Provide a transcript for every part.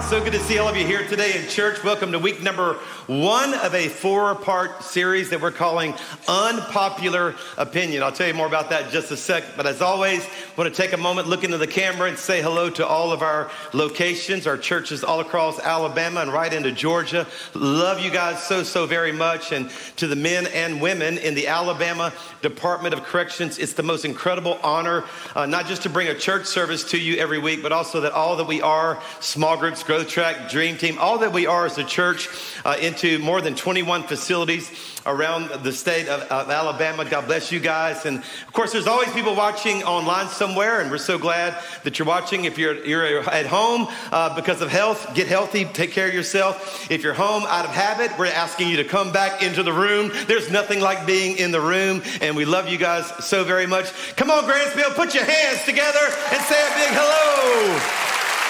So good to see all of you here today in church. Welcome to week number 1 of a 4-part series that we're calling Unpopular Opinion. I'll tell you more about that in just a sec. But as always, I want to take a moment, look into the camera and say hello to all of our locations, our churches all across Alabama and right into Georgia. Love you guys so very much. And to the men and women in the Alabama Department of Corrections, it's the most incredible honor, not just to bring a church service to you every week, but also that all that we are, small groups, growth track, dream team, all that we are as a church into more than 21 facilities around the state of Alabama. God bless you guys. And of course, there's always people watching online somewhere, and we're so glad that you're watching. If you're at home because of health, get healthy, take care of yourself. If you're home out of habit, we're asking you to come back into the room. There's nothing like being in the room, and we love you guys so very much. Come on, Grantsville, put your hands together and say a big hello.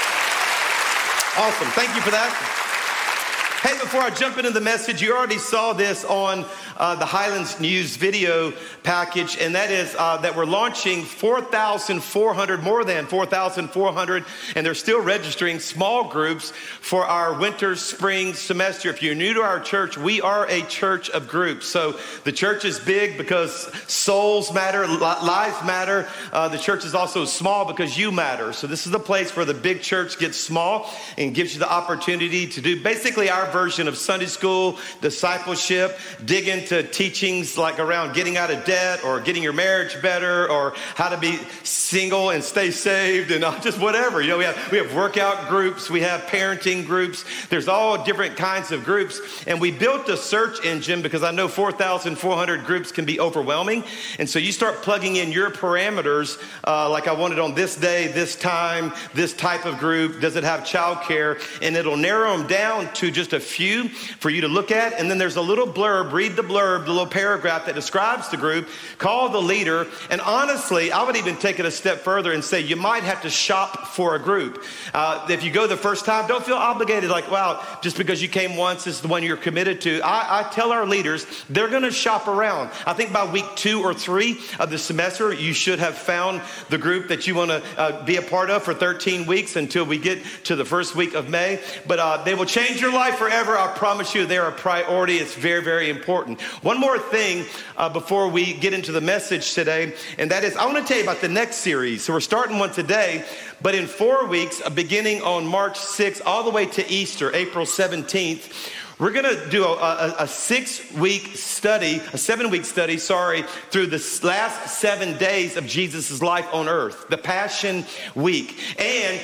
Awesome. Thank you for that. Hey, before I jump into the message, you already saw this on the Highlands News video package, and that is that we're launching 4,400, more than 4,400, and they're still registering small groups for our winter, spring semester. If you're new to our church, we are a church of groups. So the church is big because souls matter, lives matter. The church is also small because you matter. So this is the place where the big church gets small and gives you the opportunity to do basically our version of Sunday school, discipleship, dig into teachings like around getting out of debt or getting your marriage better or how to be single and stay saved and just whatever. You know, we have workout groups, we have parenting groups. There's all different kinds of groups. And we built a search engine because I know 4,400 groups can be overwhelming. And so you start plugging in your parameters, like I want it on this day, this time, this type of group. Does it have childcare? And it'll narrow them down to just a few for you to look at. And then there's a little blurb, read the blurb, the little paragraph that describes the group, call the leader. And honestly, I would even take it a step further and say you might have to shop for a group. If you go the first time, don't feel obligated like, wow, just because you came once is the one you're committed to. I tell our leaders, they're going to shop around. I think by week 2 or 3 of the semester, you should have found the group that you want to be a part of for 13 weeks until we get to the first week of May. But they will change your life forever. I promise you, they're a priority. It's very important. One more thing before we get into the message today, and that is I want to tell you about the next series. So we're starting one today, but in 4 weeks, beginning on March 6th, all the way to Easter, April 17th, we're going to do a 7-week study, through the last 7 days of Jesus' life on earth, the Passion Week. And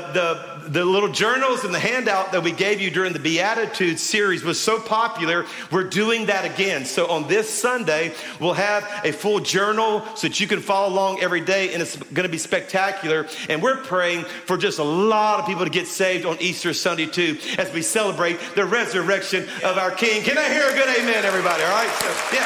the little journals and the handout that we gave you during the Beatitudes series was so popular, we're doing that again. So on this Sunday, we'll have a full journal so that you can follow along every day, and it's going to be spectacular. And we're praying for just a lot of people to get saved on Easter Sunday too, as we celebrate the resurrection of our King. Can I hear a good amen, everybody? All right, so yeah,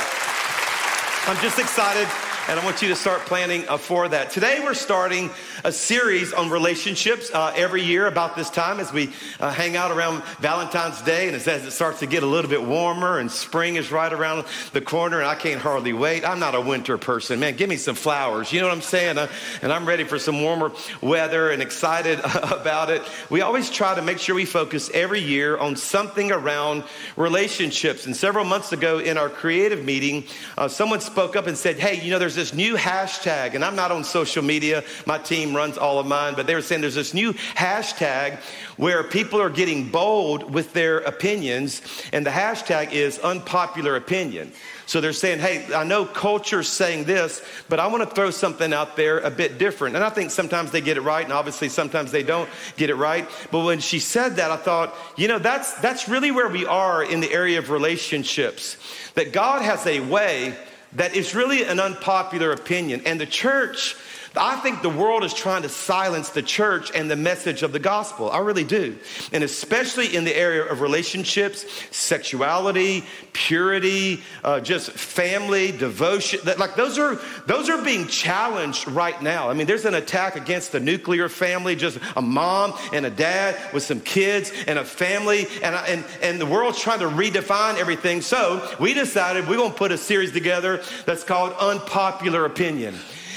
I'm just excited. And I want you to start planning for that. Today, we're starting a series on relationships every year about this time as we hang out around Valentine's Day. And as it starts to get a little bit warmer and spring is right around the corner, and I can't hardly wait. I'm not a winter person. Man, give me some flowers. You know what I'm saying? And I'm ready for some warmer weather and excited about it. We always try to make sure we focus every year on something around relationships. And several months ago in our creative meeting, someone spoke up and said, hey, you know, there's this new hashtag, and I'm not on social media. My team runs all of mine, but they were saying there's this new hashtag where people are getting bold with their opinions, and the hashtag is unpopular opinion. So they're saying, hey, I know culture's saying this, but I want to throw something out there a bit different. And I think sometimes they get it right, and obviously sometimes they don't get it right. But when she said that, I thought, you know, that's really where we are in the area of relationships, that God has a way that is really an unpopular opinion. And the church, I think the world is trying to silence the church and the message of the gospel. I really do. And especially in the area of relationships, sexuality, purity, just family, devotion. Those are being challenged right now. I mean, there's an attack against the nuclear family, just a mom and a dad with some kids and a family. And the world's trying to redefine everything. So we decided we're going to put a series together that's called Unpopular Opinion.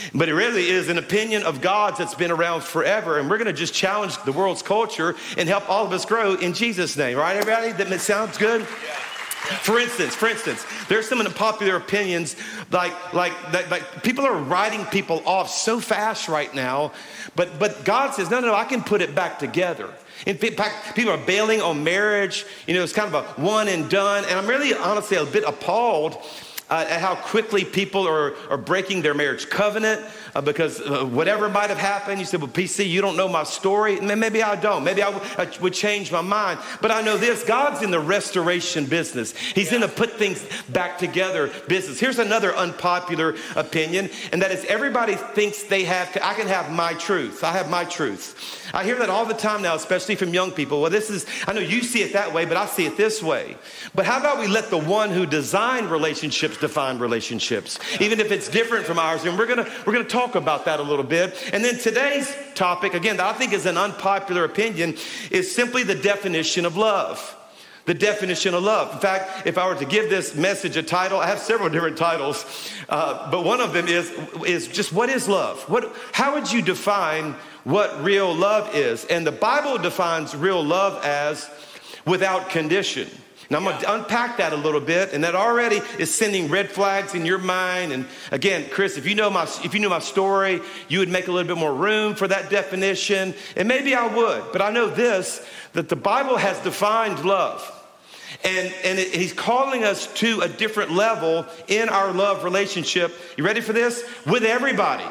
But it really is an opinion of God's that's been around forever. And we're going to just challenge the world's culture and help all of us grow in Jesus' name. Right, everybody? That sounds good? For instance, there's some unpopular opinions like people are writing people off so fast right now, but God says, no, I can put it back together. In fact, people are bailing on marriage. It's kind of a one and done. And I'm really honestly a bit appalled at how quickly people are breaking their marriage covenant because whatever might have happened. You said, well, PC, you don't know my story. Maybe I don't. Maybe I would change my mind. But I know this, God's in the restoration business. He's in the put things back together business. Here's another unpopular opinion, and that is everybody thinks I can have my truth. I have my truth. I hear that all the time now, especially from young people. Well, I know you see it that way, but I see it this way. But how about we let the one who designed relationships define relationships, even if it's different from ours? And we're gonna talk about that a little bit. And then today's topic, again, that I think is an unpopular opinion, is simply the definition of love. The definition of love. In fact, if I were to give this message a title, I have several different titles, but one of them is just, what is love? How would you define what real love is? And the Bible defines real love as without condition. Now I'm going to unpack that a little bit, and that already is sending red flags in your mind. And again, Chris, if you knew my story, you would make a little bit more room for that definition, and maybe I would. But I know this, that the Bible has defined love, and he's calling us to a different level in our love relationship. You ready for this? With everybody.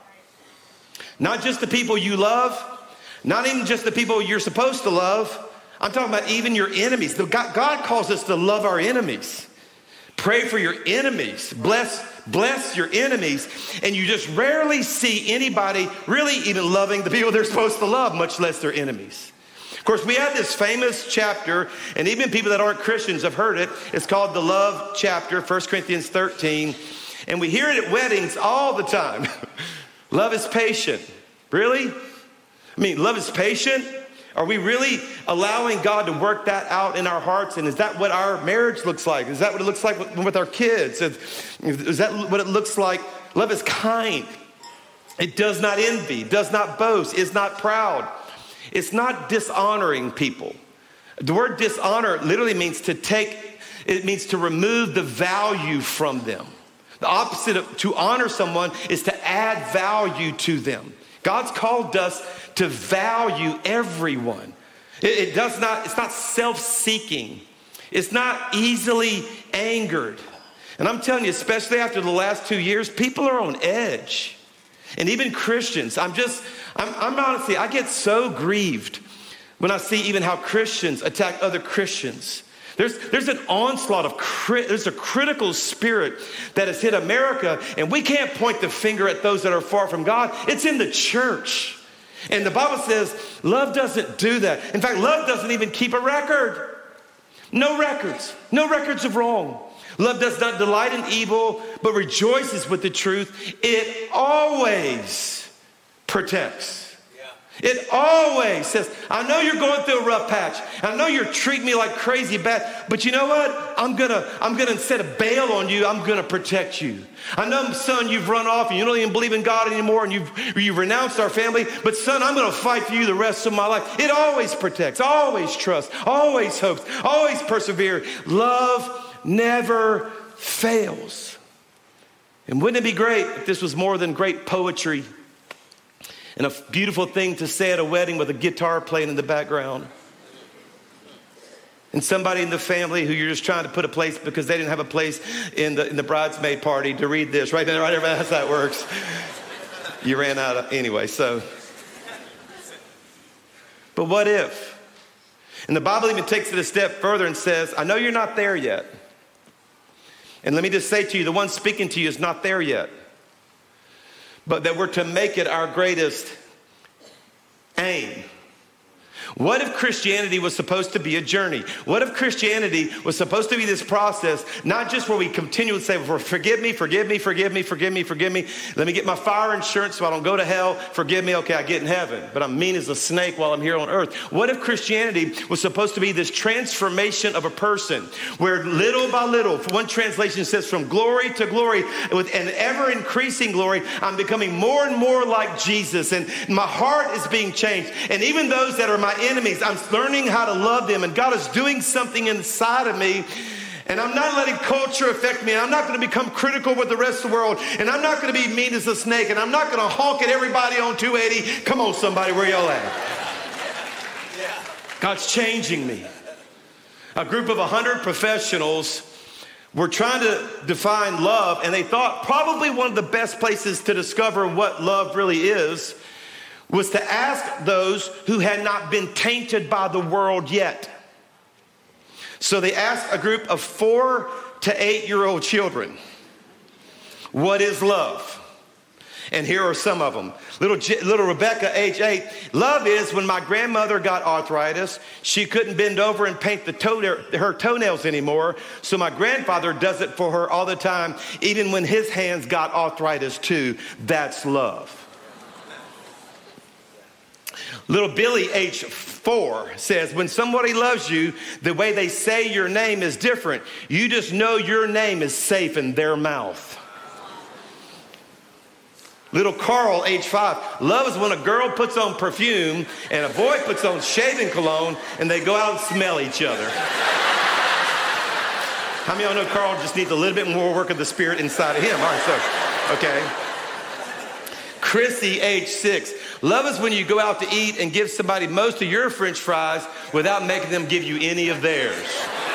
Not just the people you love, not even just the people you're supposed to love. I'm talking about even your enemies. God calls us to love our enemies. Pray for your enemies. Bless your enemies. And you just rarely see anybody really even loving the people they're supposed to love, much less their enemies. Of course, we have this famous chapter, and even people that aren't Christians have heard it. It's called the love chapter, 1 Corinthians 13. And we hear it at weddings all the time. Love is patient. Really? I mean, love is patient? Are we really allowing God to work that out in our hearts? And is that what our marriage looks like? Is that what it looks like with our kids? Is that what it looks like? Love is kind. It does not envy, does not boast, is not proud. It's not dishonoring people. The word dishonor literally means to remove the value from them. The opposite of to honor someone is to add value to them. God's called us to value everyone. It's not self-seeking. It's not easily angered. And I'm telling you, especially after the last 2 years, people are on edge. And even Christians, I'm honestly, I get so grieved when I see even how Christians attack other Christians. There's an onslaught there's a critical spirit that has hit America, and we can't point the finger at those that are far from God. It's in the church. And the Bible says love doesn't do that. In fact, love doesn't even keep a record. No records of wrong. Love does not delight in evil, but rejoices with the truth. It always protects. It always says, I know you're going through a rough patch. I know you're treating me like crazy bad, but you know what? I'm gonna instead of bail on you, I'm gonna protect you. I know, son, you've run off and you don't even believe in God anymore, and you've renounced our family, but son, I'm gonna fight for you the rest of my life. It always protects, always trusts, always hopes, always perseveres. Love never fails. And wouldn't it be great if this was more than great poetry and a beautiful thing to say at a wedding with a guitar playing in the background? And somebody in the family who you're just trying to put a place because they didn't have a place in the bridesmaid party to read this. Right, everybody, that's how it works. You ran out of, anyway, so. But what if? And the Bible even takes it a step further and says, I know you're not there yet. And let me just say to you, the one speaking to you is not there yet. But that we're to make it our greatest aim. What if Christianity was supposed to be a journey? What if Christianity was supposed to be this process, not just where we continually say, well, forgive me, forgive me, forgive me, forgive me, forgive me. Let me get my fire insurance so I don't go to hell. Forgive me, okay, I get in heaven. But I'm mean as a snake while I'm here on earth. What if Christianity was supposed to be this transformation of a person where little by little, one translation says from glory to glory, with an ever increasing glory, I'm becoming more and more like Jesus, and my heart is being changed. And even those that are my enemies, I'm learning how to love them, and God is doing something inside of me. And I'm not letting culture affect me. I'm not going to become critical with the rest of the world. And I'm not going to be mean as a snake. And I'm not going to honk at everybody on 280. Come on, somebody, where y'all at? God's changing me. A group of 100 professionals were trying to define love, and they thought probably one of the best places to discover what love really is was to ask those who had not been tainted by the world yet. So they asked a group of 4 to 8-year-old children, what is love? And here are some of them. Little Rebecca, age 8, love is when my grandmother got arthritis, she couldn't bend over and paint her toenails anymore, so my grandfather does it for her all the time, even when his hands got arthritis too. That's love. Little Billy, age 4, says, when somebody loves you, the way they say your name is different. You just know your name is safe in their mouth. Little Carl, age 5, love is when a girl puts on perfume and a boy puts on shaving cologne and they go out and smell each other. How many of y'all know Carl just needs a little bit more work of the Spirit inside of him? All right, so, okay. Chrissy, age 6, love is when you go out to eat and give somebody most of your French fries without making them give you any of theirs.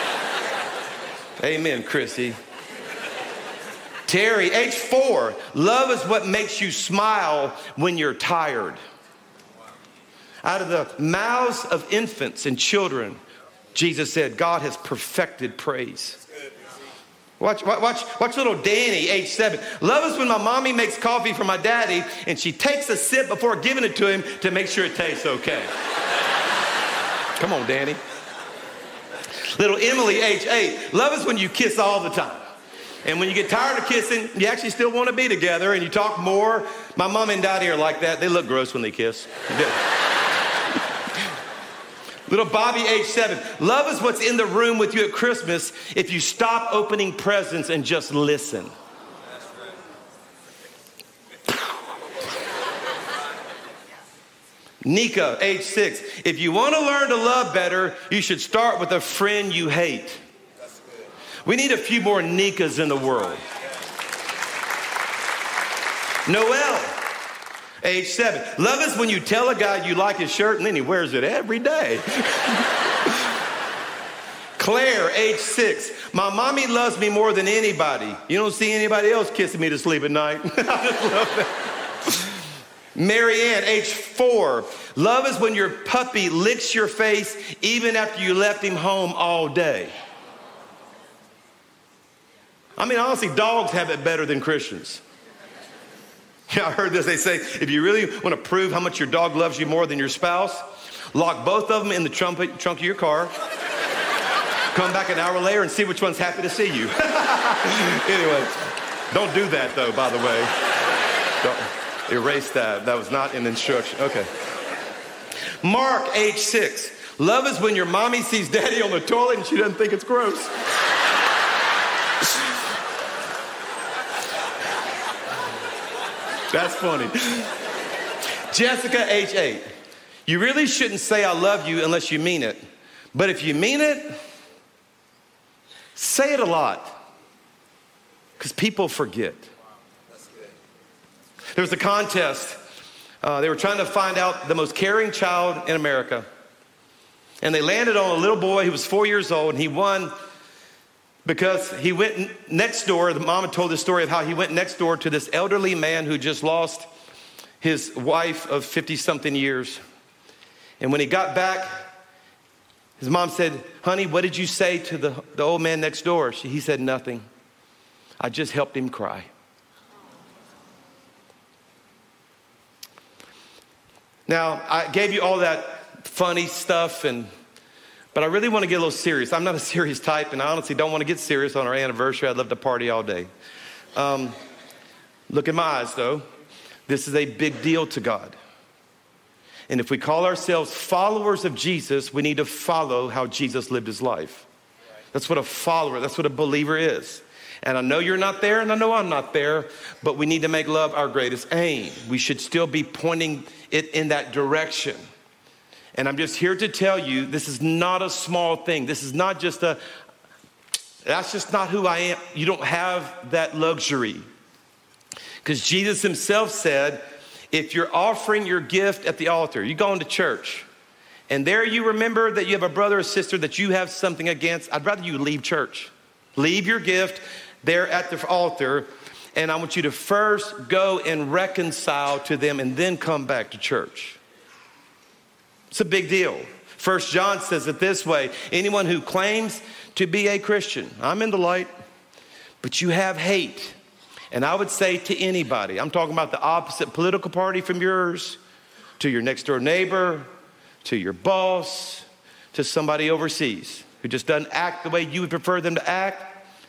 Amen, Chrissy. Terry, age 4, love is what makes you smile when you're tired. Out of the mouths of infants and children, Jesus said, God has perfected praise. Watch little Danny, age 7. Love is when my mommy makes coffee for my daddy and she takes a sip before giving it to him to make sure it tastes okay. Come on, Danny. Little Emily, age 8. Love is when you kiss all the time. And when you get tired of kissing, you actually still want to be together and you talk more. My mom and daddy are like that. They look gross when they kiss. Little Bobby, age 7. Love is what's in the room with you at Christmas if you stop opening presents and just listen. Nika, age 6. If you want to learn to love better, you should start with a friend you hate. We need a few more Nikas in the world. Noel, age 7. Love is when you tell a guy you like his shirt and then he wears it every day. Claire, age 6. My mommy loves me more than anybody. You don't see anybody else kissing me to sleep at night. I just love that. Marianne, age 4. Love is when your puppy licks your face even after you left him home all day. I mean, honestly, dogs have it better than Christians. Yeah, I heard this. They say, if you really want to prove how much your dog loves you more than your spouse, lock both of them in the trunk of your car, come back an hour later and see which one's happy to see you. Anyway, don't do that, though, by the way. Don't erase that. That was not an instruction. Okay. Mark, age 6. Love is when your mommy sees daddy on the toilet and she doesn't think it's gross. That's funny. Jessica, age 8. You really shouldn't say I love you unless you mean it. But if you mean it, say it a lot. Because people forget. There was a contest. They were trying to find out the most caring child in America. And they landed on a little boy who was 4 years old, and he won because he went next door. The mama told the story of how he went next door to this elderly man who just lost his wife of 50-something years. And when he got back, his mom said, honey, what did you say to the old man next door? He said, nothing. I just helped him cry. Now, I gave you all that funny stuff, but I really want to get a little serious. I'm not a serious type, and I honestly don't want to get serious on our anniversary. I'd love to party all day. Look in my eyes, though. This is a big deal to God. And if we call ourselves followers of Jesus, we need to follow how Jesus lived his life. That's what a follower, that's what a believer is. And I know you're not there, and I know I'm not there, but we need to make love our greatest aim. We should still be pointing it in that direction. And I'm just here to tell you, this is not a small thing. This is not just that's just not who I am. You don't have that luxury. Because Jesus himself said, if you're offering your gift at the altar, you go into church, and there you remember that you have a brother or sister that you have something against, I'd rather you leave church. Leave your gift there at the altar, and I want you to first go and reconcile to them and then come back to church. It's a big deal. 1 John says it this way, anyone who claims to be a Christian, I'm in the light, but you have hate. And I would say to anybody, I'm talking about the opposite political party from yours, to your next door neighbor, to your boss, to somebody overseas who just doesn't act the way you would prefer them to act.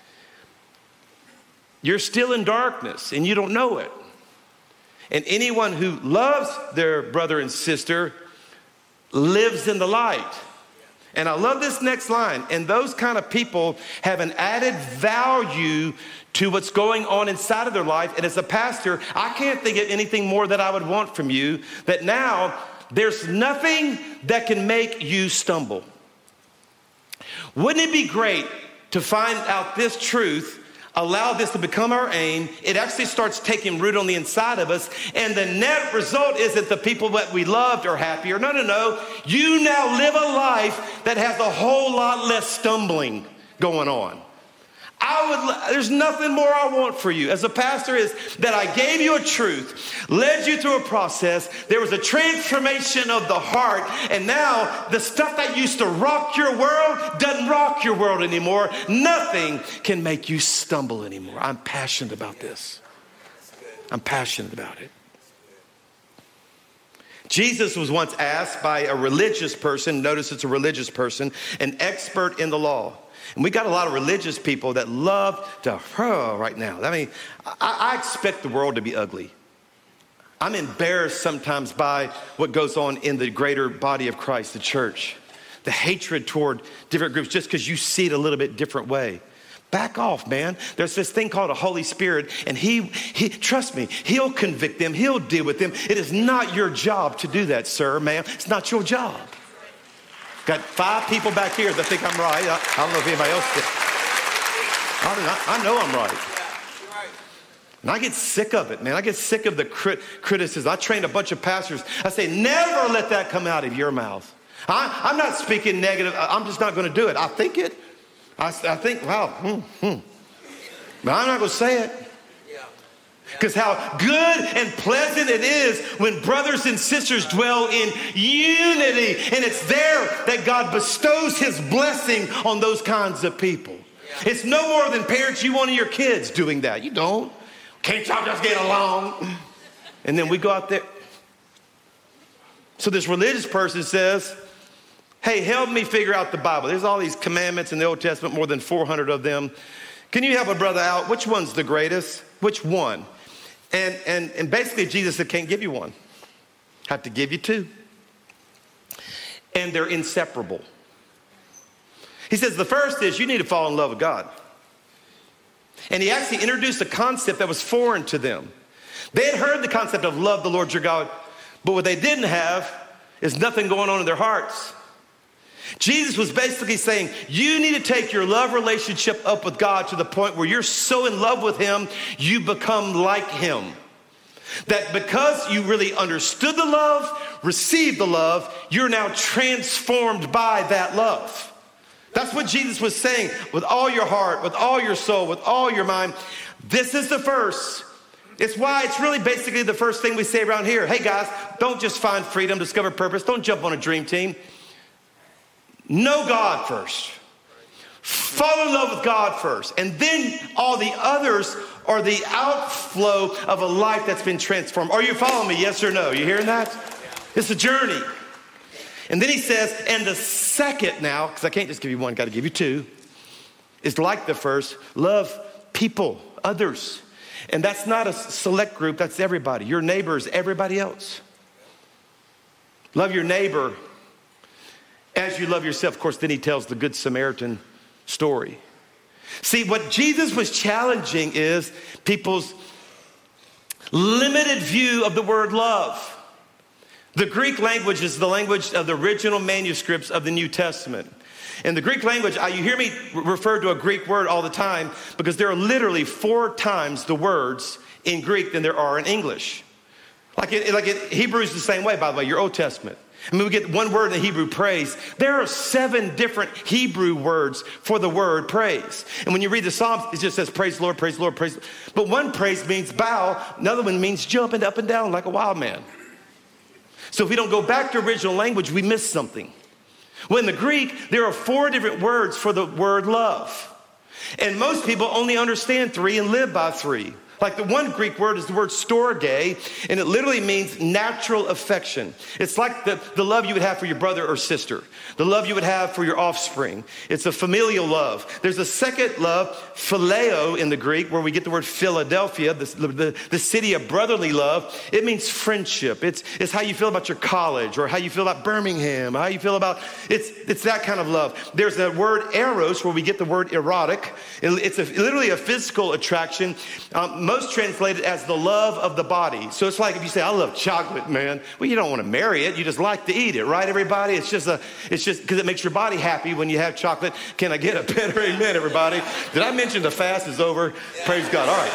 You're still in darkness and you don't know it. And anyone who loves their brother and sister lives in the light. And I love this next line. And those kind of people have an added value to what's going on inside of their life. And as a pastor, I can't think of anything more that I would want from you, that now there's nothing that can make you stumble. Wouldn't it be great to find out this truth, allow this to become our aim? It actually starts taking root on the inside of us. And the net result isn't the people that we loved are happier. No. You now live a life that has a whole lot less stumbling going on. There's nothing more I want for you as a pastor is that I gave you a truth, led you through a process. There was a transformation of the heart. And now the stuff that used to rock your world doesn't rock your world anymore. Nothing can make you stumble anymore. I'm passionate about this. I'm passionate about it. Jesus was once asked by a religious person, notice it's a religious person, an expert in the law. And we got a lot of religious people that love to right now. I mean, I expect the world to be ugly. I'm embarrassed sometimes by what goes on in the greater body of Christ, the church. The hatred toward different groups just because you see it a little bit different way. Back off, man. There's this thing called a Holy Spirit, and he trust me, he'll convict them. He'll deal with them. It is not your job to do that, sir, ma'am. It's not your job. Got 5 people back here that think I'm right. I don't know if anybody else did. I know I'm right. And I get sick of it, man. I get sick of the criticism. I trained a bunch of pastors. I say, never let that come out of your mouth. I'm not speaking negative. I'm just not going to do it. I think it. I think, wow. But I'm not going to say it. Because how good and pleasant it is when brothers and sisters dwell in unity. And it's there that God bestows his blessing on those kinds of people. It's no more than parents, you want your kids doing that. You don't. Can't y'all just get along? And then we go out there. So this religious person says, hey, help me figure out the Bible. There's all these commandments in the Old Testament, more than 400 of them. Can you help a brother out? Which one's the greatest? Which one? And basically Jesus said, can't give you one. I have to give you 2. And they're inseparable. He says the first is you need to fall in love with God. And he actually introduced a concept that was foreign to them. They had heard the concept of love the Lord your God, but what they didn't have is nothing going on in their hearts. Jesus was basically saying, you need to take your love relationship up with God to the point where you're so in love with him, you become like him. That because you really understood the love, received the love, you're now transformed by that love. That's what Jesus was saying. With all your heart, with all your soul, with all your mind. This is the first. It's why it's really basically the first thing we say around here. Hey guys, don't just find freedom, discover purpose. Don't jump on a dream team. Know God first. Fall in love with God first. And then all the others are the outflow of a life that's been transformed. Are you following me? Yes or no? You hearing that? It's a journey. And then he says, and the second now, because I can't just give you one, got to give you two, is like the first, love people, others. And that's not a select group, that's everybody. Your neighbor is everybody else. Love your neighbor as you love yourself. Of course, then he tells the Good Samaritan story. See, what Jesus was challenging is people's limited view of the word love. The Greek language is the language of the original manuscripts of the New Testament. In the Greek language, you hear me refer to a Greek word all the time because there are literally 4 times the words in Greek than there are in English. Like Hebrew is the same way, by the way, your Old Testament. I mean, we get one word in the Hebrew, praise. There are 7 different Hebrew words for the word praise. And when you read the Psalms, it just says, praise the Lord, praise the Lord, praise the Lord. But one praise means bow. Another one means jumping up and down like a wild man. So if we don't go back to original language, we miss something. Well, in the Greek, there are 4 different words for the word love. And most people only understand 3 and live by 3. Like the one Greek word is the word storge, and it literally means natural affection. It's like the love you would have for your brother or sister, the love you would have for your offspring. It's a familial love. There's a second love, phileo in the Greek, where we get the word Philadelphia, the city of brotherly love. It means friendship. It's how you feel about your college, or how you feel about Birmingham, how you feel about, it's that kind of love. There's a word eros, where we get the word erotic. It's literally a physical attraction. Most translated as the love of the body. So it's like if you say, I love chocolate, man. Well, you don't want to marry it. You just like to eat it, right, everybody? It's just because it makes your body happy when you have chocolate. Can I get a better amen, everybody? Did I mention the fast is over? Yeah. Praise God. All right.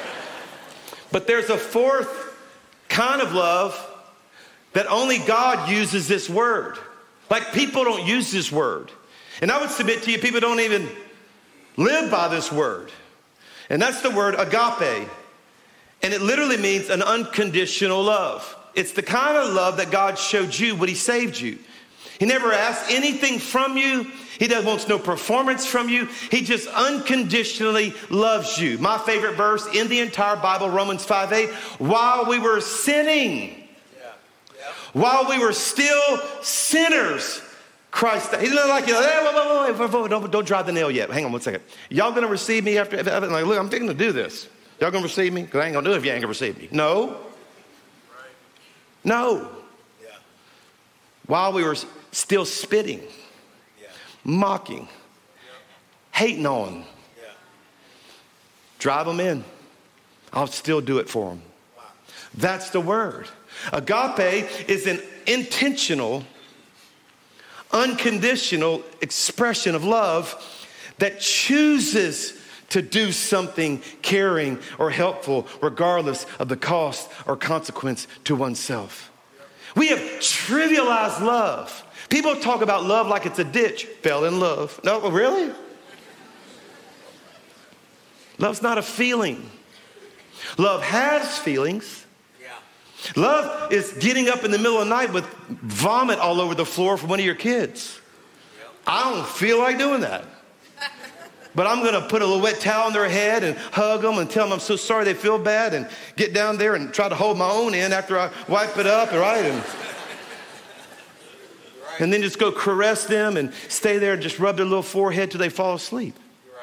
But there's a 4th kind of love that only God uses this word. Like people don't use this word. And I would submit to you, people don't even live by this word. And that's the word agape. And it literally means an unconditional love. It's the kind of love that God showed you when he saved you. He never asked anything from you. He wants no performance from you. He just unconditionally loves you. My favorite verse in the entire Bible, Romans 5:8, while we were sinning, while we were still sinners, Christ, he's not like, hey, don't drive the nail yet. Hang on one second. Y'all going to receive me after? Like, look, I'm thinking to do this. Y'all going to receive me? Because I ain't going to do it if you ain't going to receive me. No. No. Yeah. While we were still spitting, mocking, hating on, drive them in. I'll still do it for them. Wow. That's the word. Agape is an intentional, unconditional expression of love that chooses to do something caring or helpful regardless of the cost or consequence to oneself. We have trivialized love. People talk about love like it's a ditch. Fell in love. No, really? Love's not a feeling. Love has feelings. Love is getting up in the middle of the night with vomit all over the floor for one of your kids. I don't feel like doing that. But I'm going to put a little wet towel on their head and hug them and tell them I'm so sorry they feel bad and get down there and try to hold my own in after I wipe it up, right? And then just go caress them and stay there and just rub their little forehead till they fall asleep.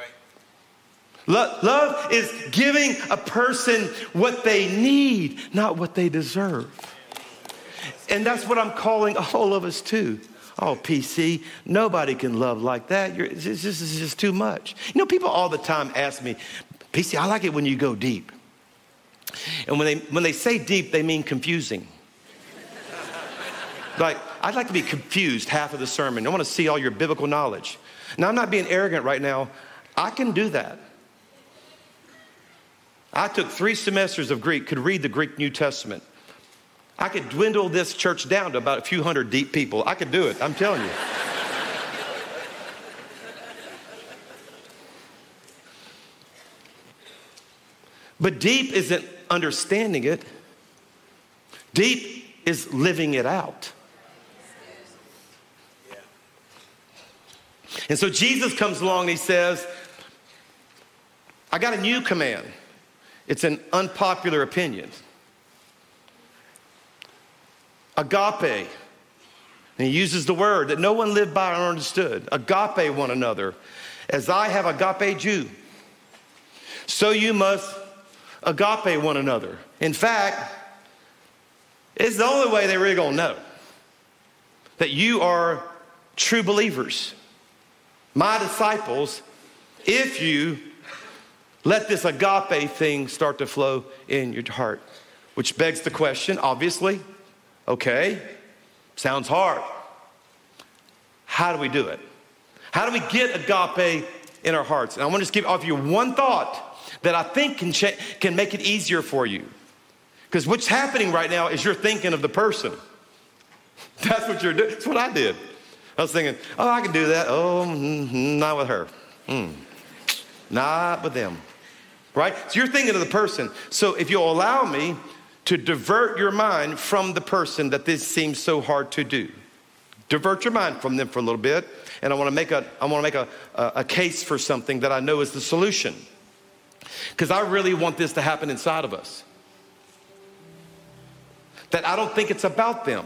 Love is giving a person what they need, not what they deserve. And that's what I'm calling all of us to. Oh, PC, nobody can love like that. It's just too much. You know, people all the time ask me, PC, I like it when you go deep. And when they say deep, they mean confusing. Like, I'd like to be confused half of the sermon. I want to see all your biblical knowledge. Now, I'm not being arrogant right now. I can do that. I took 3 semesters of Greek, could read the Greek New Testament. I could dwindle this church down to about a few hundred deep people. I could do it, I'm telling you. But deep isn't understanding it. Deep is living it out. And so Jesus comes along and he says, I got a new command. It's an unpopular opinion. Agape, And he uses the word that no one lived by or understood. Agape one another. As I have agape you, so you must agape one another. In fact, it's the only way they're really going to know that you are true believers, my disciples, if you let this agape thing start to flow in your heart. Which begs the question, obviously, okay, sounds hard. How do we do it? How do we get agape in our hearts? And I want to just offer you one thought that I think can make it easier for you. Because what's happening right now is you're thinking of the person. That's what you're doing. That's what I did. I was thinking, oh, I can do that. Oh, not with her. Not with them. Right? So you're thinking of the person. So if you'll allow me to divert your mind from the person that this seems so hard to do. Divert your mind from them for a little bit. And I want to make a case for something that I know is the solution. Because I really want this to happen inside of us. That I don't think it's about them.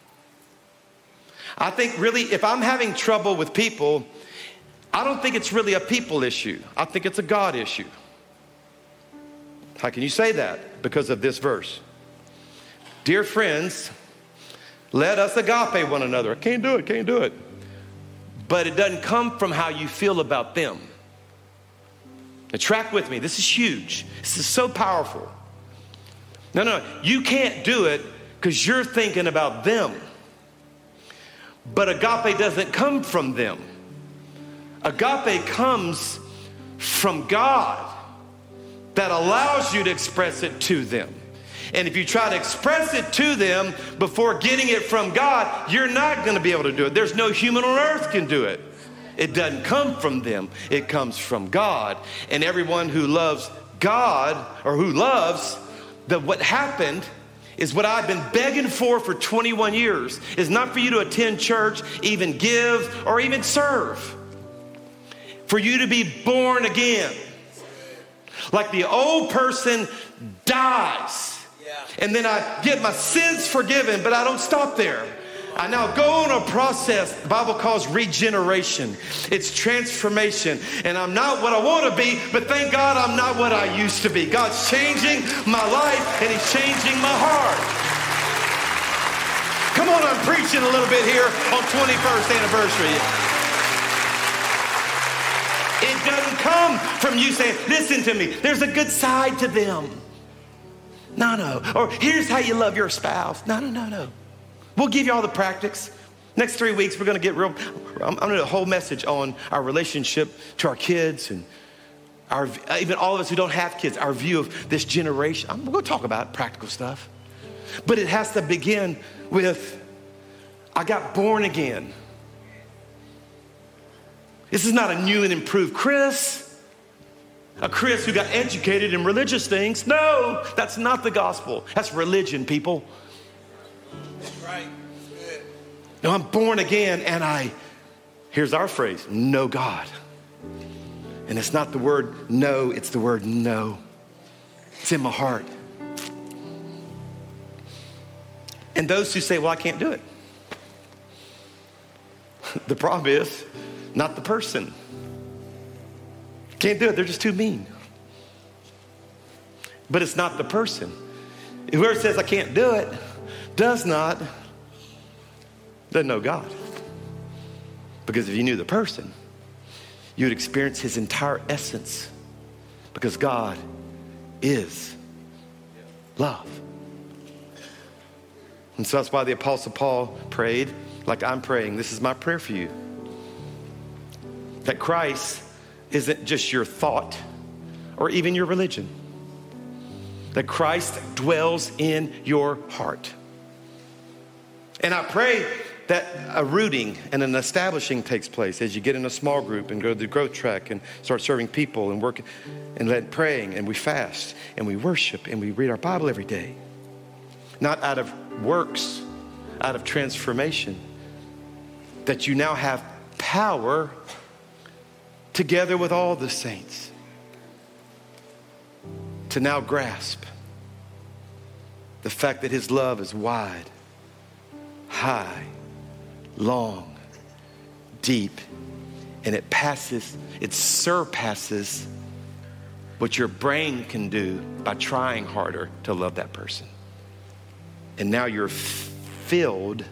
I think really if I'm having trouble with people, I don't think it's really a people issue. I think it's a God issue. How can you say that? Because of this verse. Dear friends, let us agape one another. I can't do it. But it doesn't come from how you feel about them. Now track with me. This is huge. This is so powerful. No. You can't do it because you're thinking about them. But agape doesn't come from them. Agape comes from God that allows you to express it to them. And if you try to express it to them before getting it from God, you're not going to be able to do it. There's no human on earth can do it. It doesn't come from them. It comes from God. And everyone who loves God or who loves what happened is what I've been begging for 21 years, is not for you to attend church, even give, or even serve. For you to be born again. Like the old person dies. And then I get my sins forgiven, but I don't stop there. I now go on a process the Bible calls regeneration. It's transformation. And I'm not what I want to be, but thank God I'm not what I used to be. God's changing my life and He's changing my heart. Come on, I'm preaching a little bit here on 21st anniversary. It doesn't come from you saying, listen to me, there's a good side to them. No. Or here's how you love your spouse. No. We'll give you all the practice. Next 3 weeks, we're going to get real. I'm going to do a whole message on our relationship to our kids and even all of us who don't have kids, our view of this generation. I'm going to talk about practical stuff. But it has to begin with, I got born again. This is not a new and improved Chris. A Chris who got educated in religious things. No, that's not the gospel. That's religion, people. Right. No, I'm born again and here's our phrase, know God. And it's not the word no, it's the word no. It's in my heart. And those who say, well, I can't do it. The problem is not the person. Can't do it, they're just too mean. But it's not the person. Whoever says I can't do it doesn't know God. Because if you knew the person, you would experience his entire essence. Because God is love. And so that's why the Apostle Paul prayed like I'm praying. This is my prayer for you. That Christ isn't just your thought or even your religion. That Christ dwells in your heart. And I pray that a rooting and an establishing takes place as you get in a small group and go to the growth track and start serving people and working and praying and we fast and we worship and we read our Bible every day. Not out of works, out of transformation. That you now have power together with all the saints to now grasp the fact that his love is wide, high, long, deep, and it surpasses what your brain can do by trying harder to love that person. And now you're filled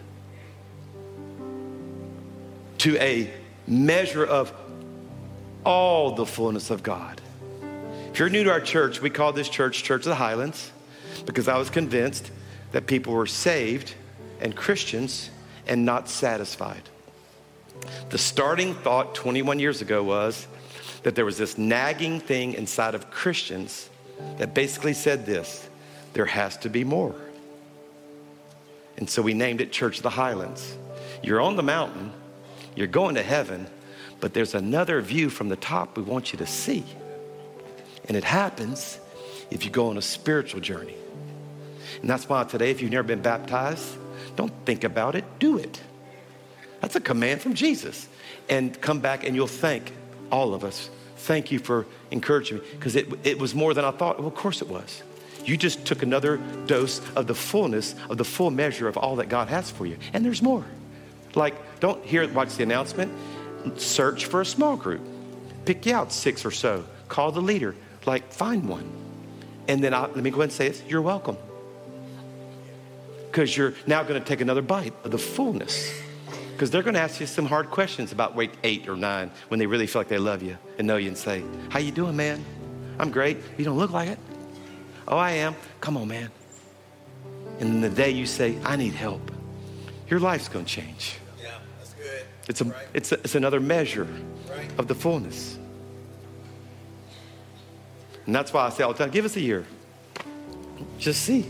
to a measure of all the fullness of God. If you're new to our church, we call this church Church of the Highlands because I was convinced that people were saved and Christians and not satisfied. The starting thought 21 years ago was that there was this nagging thing inside of Christians that basically said this: there has to be more. And so we named it Church of the Highlands. You're on the mountain, you're going to heaven, but there's another view from the top we want you to see. And it happens if you go on a spiritual journey. And that's why today, if you've never been baptized, don't think about it, do it. That's a command from Jesus. And come back and you'll thank all of us. Thank you for encouraging me, because it was more than I thought. Well, of course it was. You just took another dose of the fullness, of the full measure of all that God has for you. And there's more. Like, don't watch the announcement. Search for a small group. Pick you out 6 or so. Call the leader. Like, find one. And then let me go ahead and say it. You're welcome. Because you're now going to take another bite of the fullness. Because they're going to ask you some hard questions about week 8 or 9 when they really feel like they love you and know you and say, how you doing, man? I'm great. You don't look like it. Oh, I am. Come on, man. And then the day you say, I need help, your life's going to change. Yeah, that's good. It's another measure of the fullness. And that's why I say all the time, give us a year. Just see.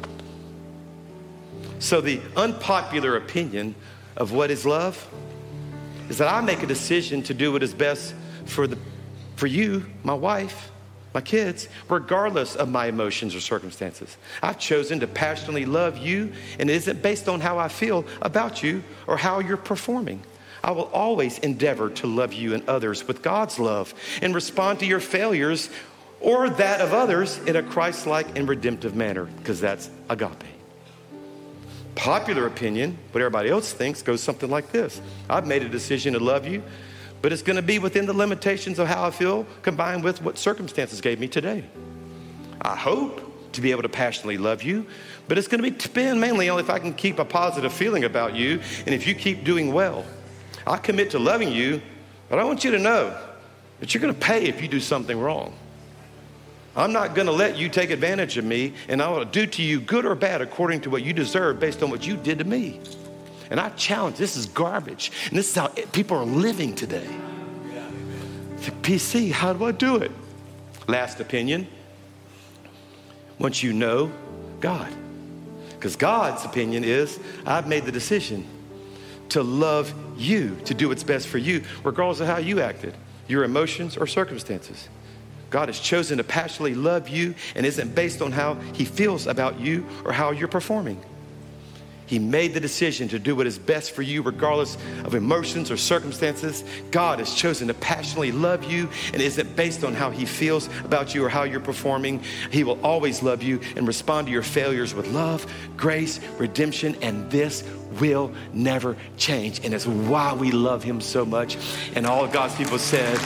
So the unpopular opinion of what is love is that I make a decision to do what is best for you, my wife, my kids, regardless of my emotions or circumstances. I've chosen to passionately love you, and it isn't based on how I feel about you or how you're performing. I will always endeavor to love you and others with God's love and respond to your failures or that of others in a Christ-like and redemptive manner, because that's agape. Popular opinion, what everybody else thinks, goes something like this. I've made a decision to love you, but it's going to be within the limitations of how I feel combined with what circumstances gave me today. I hope to be able to passionately love you, but it's going to depend mainly on if I can keep a positive feeling about you and if you keep doing well. I commit to loving you, but I want you to know that you're going to pay if you do something wrong. I'm not going to let you take advantage of me, and I will do to you good or bad according to what you deserve based on what you did to me. And I challenge, this is garbage. And this is how people are living today. The PC, how do I do it? Last opinion, once you know God. Because God's opinion is, I've made the decision to love you, to do what's best for you, regardless of how you acted, your emotions or circumstances. God has chosen to passionately love you and isn't based on how he feels about you or how you're performing. He made the decision to do what is best for you regardless of emotions or circumstances. God has chosen to passionately love you and isn't based on how he feels about you or how you're performing. He will always love you and respond to your failures with love, grace, redemption, and this will never change. And it's why we love him so much. And all of God's people said,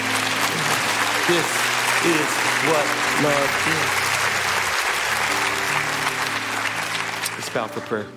this is what love is. Let's bow for prayer.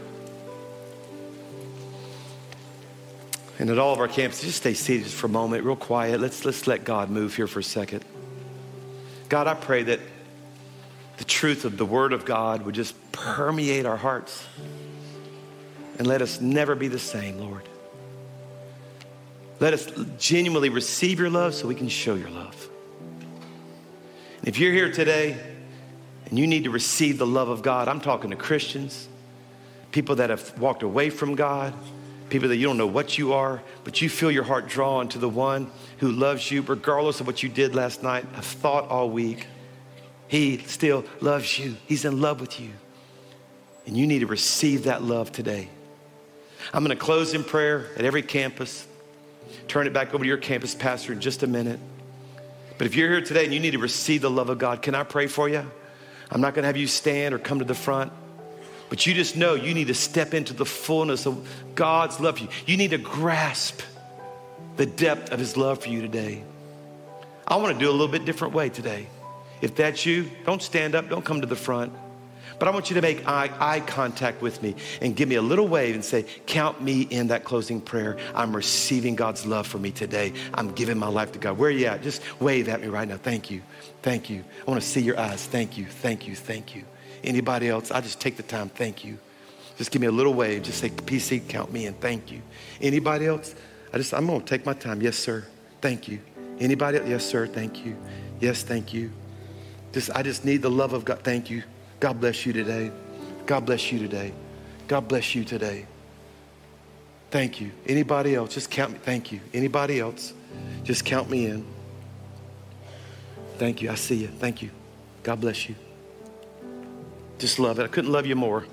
And at all of our campuses, just stay seated for a moment, real quiet. Let's let God move here for a second. God, I pray that the truth of the Word of God would just permeate our hearts and let us never be the same, Lord. Let us genuinely receive your love so we can show your love. And if you're here today and you need to receive the love of God, I'm talking to Christians, people that have walked away from God, people that you don't know what you are, but you feel your heart drawn to the one who loves you regardless of what you did last night, have thought all week. He still loves you. He's in love with you. And you need to receive that love today. I'm going to close in prayer at every campus. Turn it back over to your campus pastor in just a minute. But if you're here today and you need to receive the love of God, can I pray for you? I'm not going to have you stand or come to the front. But you just know you need to step into the fullness of God's love for you. You need to grasp the depth of his love for you today. I want to do a little bit different way today. If that's you, don't stand up, don't come to the front. But I want you to make eye contact with me and give me a little wave and say, count me in that closing prayer. I'm receiving God's love for me today. I'm giving my life to God. Where are you at? Just wave at me right now. Thank you. Thank you. I want to see your eyes. Thank you. Thank you. Thank you. Anybody else? I just take the time. Thank you. Just give me a little wave. Just say, PC, count me in. Thank you. Anybody else? I'm going to take my time. Yes, sir. Thank you. Anybody else? Yes, sir. Thank you. Yes, thank you. I just need the love of God. Thank you. God bless you today. God bless you today. God bless you today. Thank you. Anybody else? Just count me. Thank you. Anybody else? Just count me in. Thank you. I see you. Thank you. God bless you. Just love it. I couldn't love you more.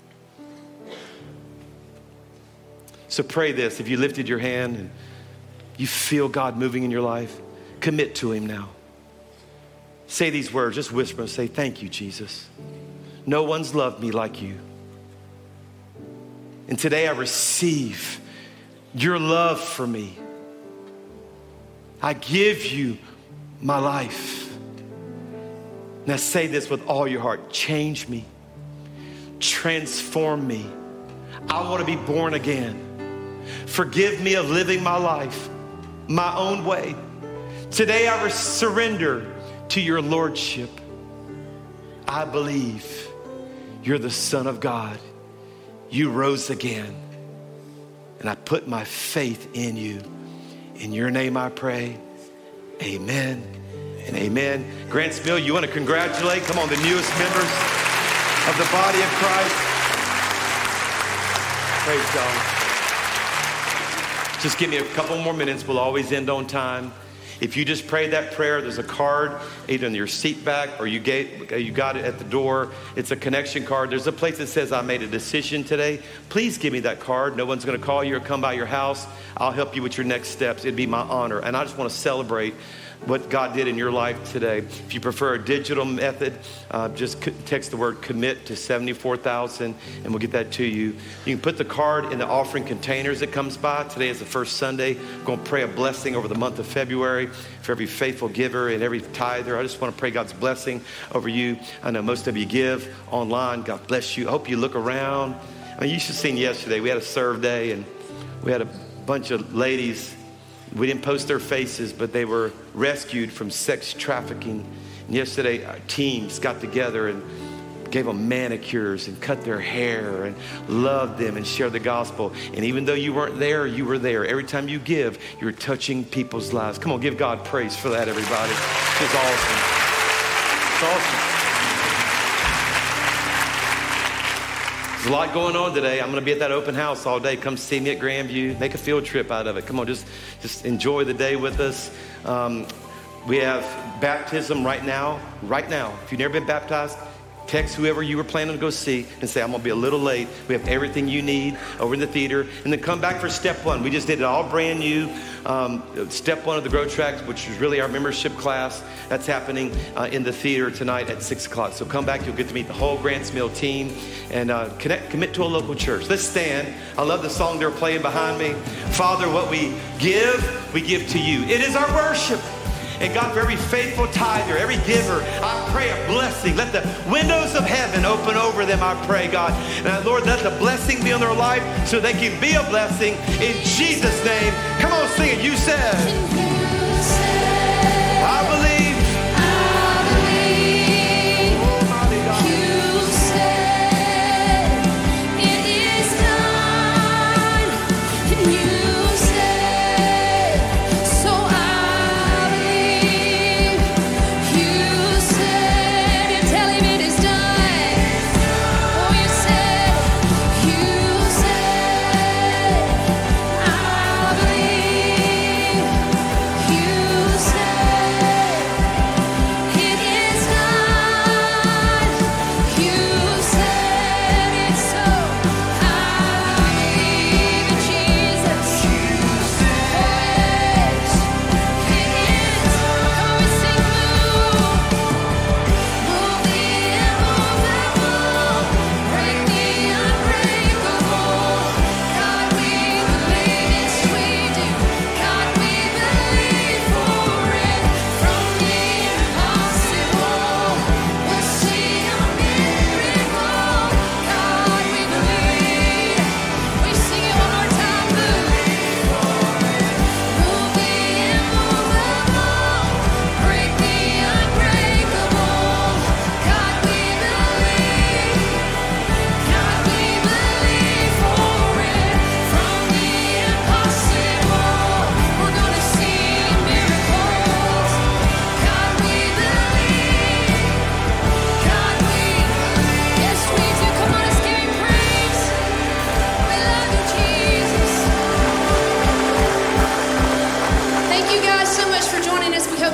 So pray this. If you lifted your hand and you feel God moving in your life, commit to him now. Say these words, just whisper and say, thank you, Jesus. No one's loved me like you. And today I receive your love for me. I give you my life. Now say this with all your heart. Change me. Transform me. I want to be born again. Forgive me of living my life my own way. Today I surrender to your lordship. I believe you're the Son of God. You rose again. And I put my faith in you. In your name I pray. Amen and amen. Grants Mill, you want to congratulate, come on, the newest members of the body of Christ. Praise God. Just give me a couple more minutes. We'll always end on time. If you just prayed that prayer, there's a card either in your seat back or you got it at the door. It's a connection card. There's a place that says, I made a decision today. Please give me that card. No one's going to call you or come by your house. I'll help you with your next steps. It'd be my honor. And I just want to celebrate what God did in your life today. If you prefer a digital method, just text the word commit to 74,000 and we'll get that to you. You can put the card in the offering containers that comes by. Today is the first Sunday. I'm going to pray a blessing over the month of February for every faithful giver and every tither. I just want to pray God's blessing over you. I know most of you give online. God bless you. I hope you look around. I mean, you should have seen yesterday. We had a serve day and we had a bunch of ladies. We didn't post their faces, but they were rescued from sex trafficking. And yesterday, our teams got together and gave them manicures and cut their hair and loved them and shared the gospel. And even though you weren't there, you were there. Every time you give, you're touching people's lives. Come on, give God praise for that, everybody. It's awesome. It's awesome. There's a lot going on today. I'm going to be at that open house all day. Come see me at Grandview. Make a field trip out of it. Come on, just enjoy the day with us. We have baptism right now. Right now. If you've never been baptized, text whoever you were planning to go see and say, I'm going to be a little late. We have everything you need over in the theater. And then come back for step one. We just did it all brand new. Step one of the Grow Track, which is really our membership class. That's happening in the theater tonight at 6 o'clock. So come back. You'll get to meet the whole Grants Mill team and commit to a local church. Let's stand. I love the song they're playing behind me. Father, what we give to you. It is our worship. And God, for every faithful tither, every giver, I pray a blessing. Let the windows of heaven open over them, I pray, God. And Lord, let the blessing be on their life so they can be a blessing. In Jesus' name, come on, sing it. You said, I believe.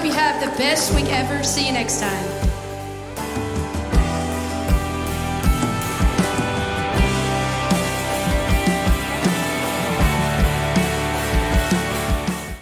you have the best week ever. See you next time.